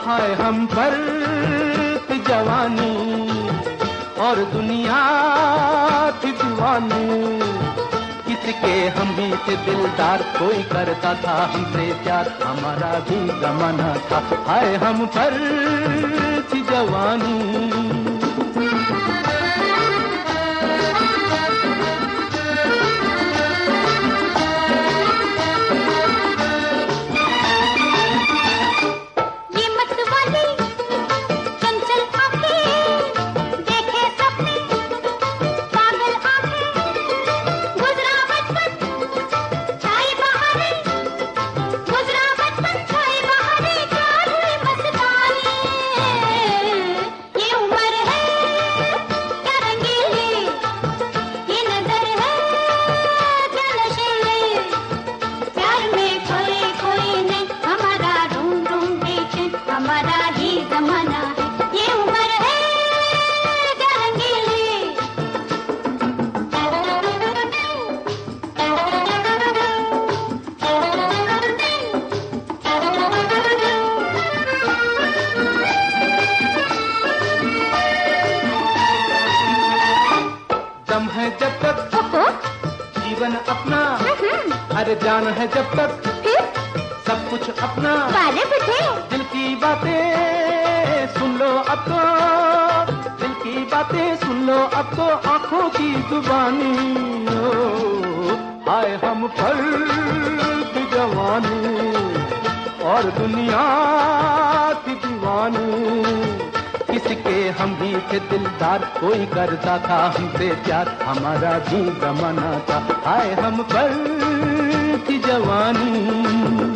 हाय हम पर जवानी और दुनिया थी दीवानी। किसके हम भी थे दिलदार, कोई करता था हमसे प्यार, हमारा भी जमाना था। हाय हम पर थी जवानी। हमारा ही जमाना है, ये उम्र है क्या रंगीली। दम है जब तक जीवन अपना, अरे जान है जब तक सब कुछ अपना। दिल की बातें सुन लो अब तो, दिल की बातें सुन लो अब तो, आंखों की जुबानी। हाय हम पर की जवानी और दुनिया की दीवानी। किसके हम भी थे दिलदार, कोई करता था हमसे प्यार, हमारा भी जमाना था। हाय हम पर की जवानी।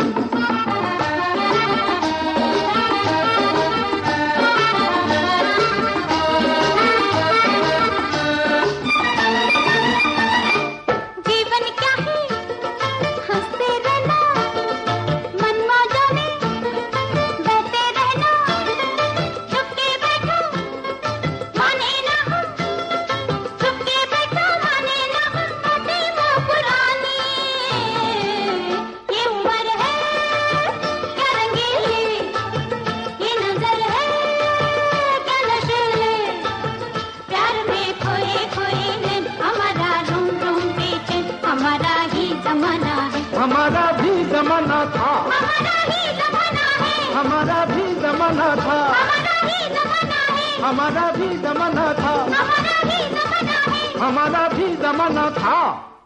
हमारा भी जमाना था, हमारा ही जमाना है, हमारा भी जमाना था, हमारा भी जमाना है, हमारा भी जमाना था, हमारा भी जमाना है, हमारा भी जमाना था।